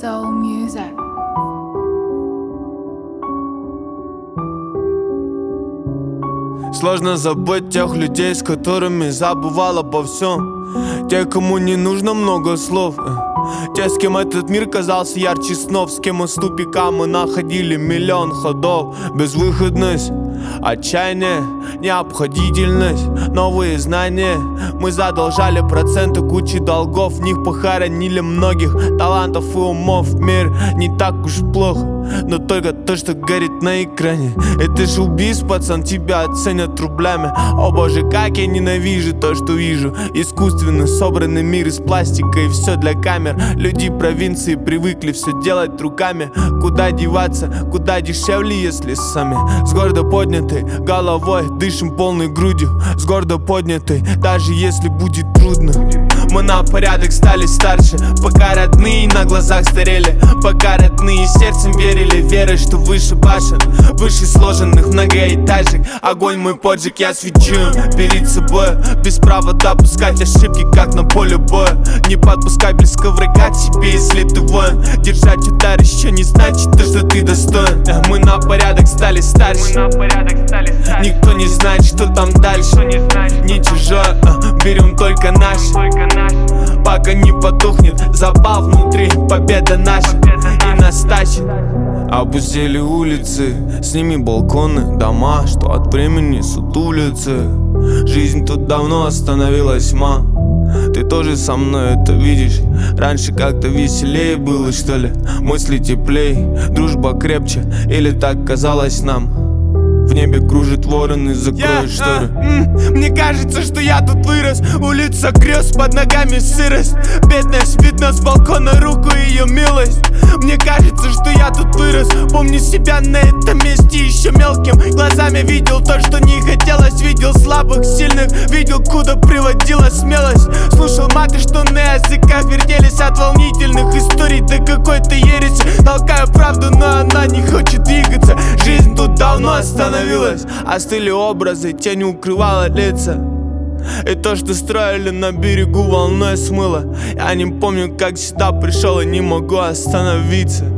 Soul music. Сложно забыть тех людей, с которыми забывал обо всем. Те, кому не нужно много слов. Те, с кем этот мир казался ярче снов. С кем из тупика мы находили миллион ходов. Безвыходность, отчаяние, необходительность, новые знания. Мы задолжали проценты кучи долгов. В них похоронили многих талантов и умов. Мир не так уж плохо, но только то, что горит на экране. Это же убийство, пацан, тебя оценят рублями. О боже, как я ненавижу то, что вижу. Искусственно собранный мир из пластика и все для камер. Люди провинции привыкли все делать руками. Куда деваться, куда дешевле, если сами. С гордо поднятой головой дышим полной грудью. С гордо поднятой, даже если будет трудно. Мы на порядок стали старше, пока родные на глазах старели. Пока родные сердцем верили, верой, что выше башен, выше сложенных многоэтажек. Огонь мой поджиг, я свечу перед собой. Без права допускать ошибки, как на поле боя. Не подпускай близко врага к себе, если ты воин. Держать удар еще не значит то, что ты достоин. Мы на порядок стали старше, никто не знает, что там дальше. Не чужое, берем только наше. Пока не потухнет запал внутри, победа наша и нас тащит. Опустели улицы, сними балконы, дома, что от времени сутулятся. Жизнь тут давно остановилась, ма. Ты тоже со мной это видишь. Раньше как-то веселее было, что ли? Мысли теплей, дружба крепче, или так казалось нам? В небе кружит ворон и закроет шторы. Мне кажется, что я тут вырос. Улица грез, под ногами сырость. Бедность видно с балкона, руку ее милость. Мне кажется, что я тут вырос. Помню себя на этом месте еще мелким. Глазами видел то, что не хотелось. Видел слабых, сильных, видел, куда приводила смелость. Слушал маты, что на языках вертелись от волнительных историй до какой-то ереси. Толкаю правду, но она не хочет двигаться. Жизнь тут давно остановилась. Остыли образы, тень укрывала лица. И то, что строили на берегу, волной смыло. Я не помню, как сюда пришел и не могу остановиться.